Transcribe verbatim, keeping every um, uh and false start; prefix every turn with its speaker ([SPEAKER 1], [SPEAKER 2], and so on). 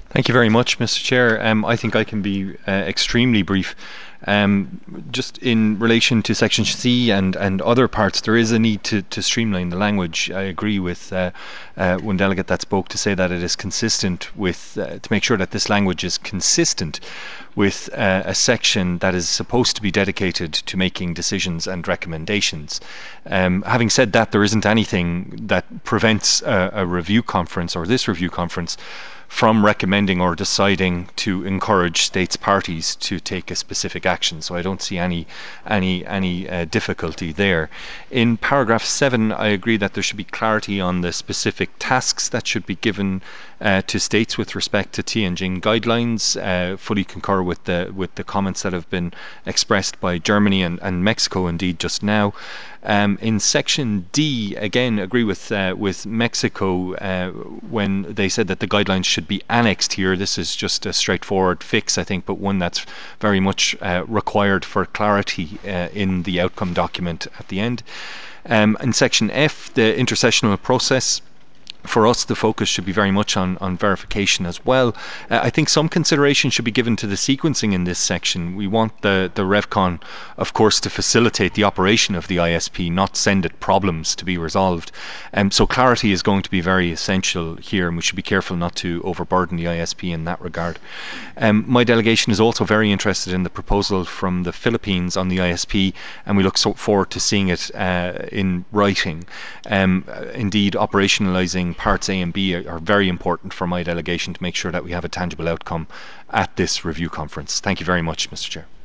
[SPEAKER 1] Thank you very much, Mister Chair. Um, I think I can be uh, extremely brief. Um, just in relation to Section C and, and other parts, there is a need to, to streamline the language. I agree with uh, uh, one delegate that spoke to say that it is consistent with, uh, to make sure that this language is consistent with uh, a section that is supposed to be dedicated to making decisions and recommendations. Um, having said that, there isn't anything that prevents a, a review conference or this review conference from recommending or deciding to encourage states parties to take a specific action. So I don't see any any any uh, difficulty there. In paragraph seven, I agree that there should be clarity on the specific tasks that should be given uh, to states with respect to Tianjin guidelines. Uh, fully concur with the with the comments that have been expressed by Germany and, and Mexico indeed just now. Um, in section D, again, agree with uh, with Mexico uh, when they said that the guidelines should be annexed here. This is just a straightforward fix, I think, but one that's very much uh, required for clarity uh, in the outcome document at the end. Um, in section F, the intercessional process, for us, the focus should be very much on, on verification as well. Uh, I think some consideration should be given to the sequencing in this section. We want the, the RevCon, of course, to facilitate the operation of the I S P, not send it problems to be resolved. Um, so clarity is going to be very essential here, and we should be careful not to overburden the I S P in that regard. Um, my delegation is also very interested in the proposal from the Philippines on the I S P, and we look so forward to seeing it uh, in writing. Um, indeed, operationalising parts A and B are, are very important for my delegation to make sure that we have a tangible outcome at this review conference. Thank you very much, Mister Chair.